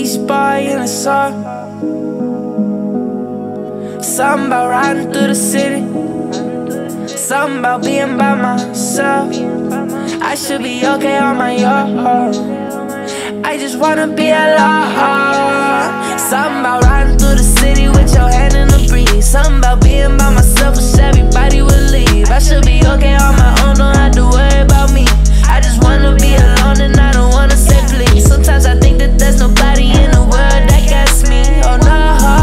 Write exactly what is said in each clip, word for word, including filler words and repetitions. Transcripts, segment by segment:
beach boy in the sun. Something about riding through the city, something about being by myself. I should be okay on my own, I just wanna be alone. Something about riding through the city with your hand in the breeze, something about being by myself, wish everybody would leave. I should be okay on my own, don't have to worry about me. I just wanna be alone and I don't wanna say please. Sometimes I think that there's nobody in the world that gets me. Oh no,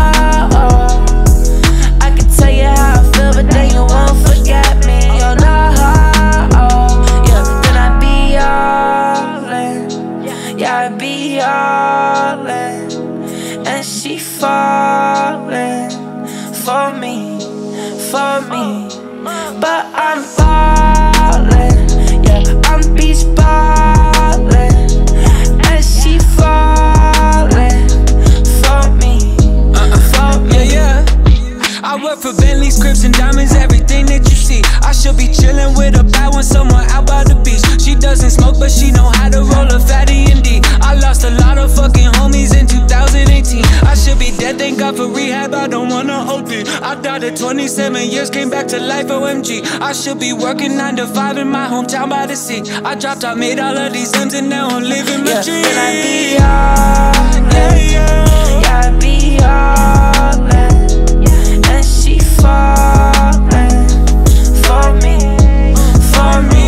I can tell you how I feel, but then you won't forget me. Oh no, yeah, then I be all in, yeah, I be all in, and she falling for me, for me, but I'm falling. I'm beach ballin', and she fallin' for me, uh-uh. for me. Yeah, yeah. I work for Bentley's, Crips, and diamonds, everything that you see. I should be chillin' with a bad one somewhere out by the beach. She doesn't smoke, but she know how to roll a fatty indeed. I lost a lot of fucking homies in two thousand eighteen. I should be dead, thank God for rehab, I don't wanna O D. I died at twenty-seven years, came back to life, O M G. I should be working nine to five in my hometown by the sea. I dropped out, made all of these M's, and now I'm living my yeah, dream. And I be all in, yeah, yeah. yeah, I be all in, and she fallin' for me, for me.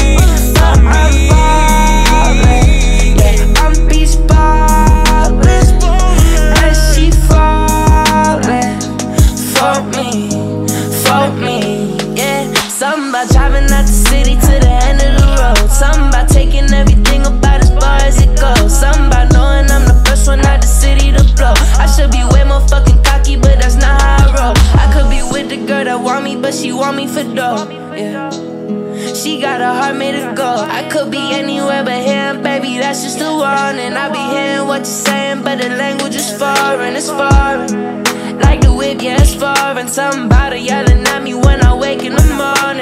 Something about driving out the city to the end of the road. Something about taking everything about as far as it goes. Something about knowing I'm the first one out the city to blow. I should be way more fucking cocky, but that's not how I roll. I could be with the girl that want me, but she want me for dough. Yeah, she got a heart made of gold. I could be anywhere but here, baby, that's just the one. And I be hearing what you're saying, but the language is foreign, it's foreign. Like the whip, yeah, it's foreign. Something about her yelling at me when I wake in the morning.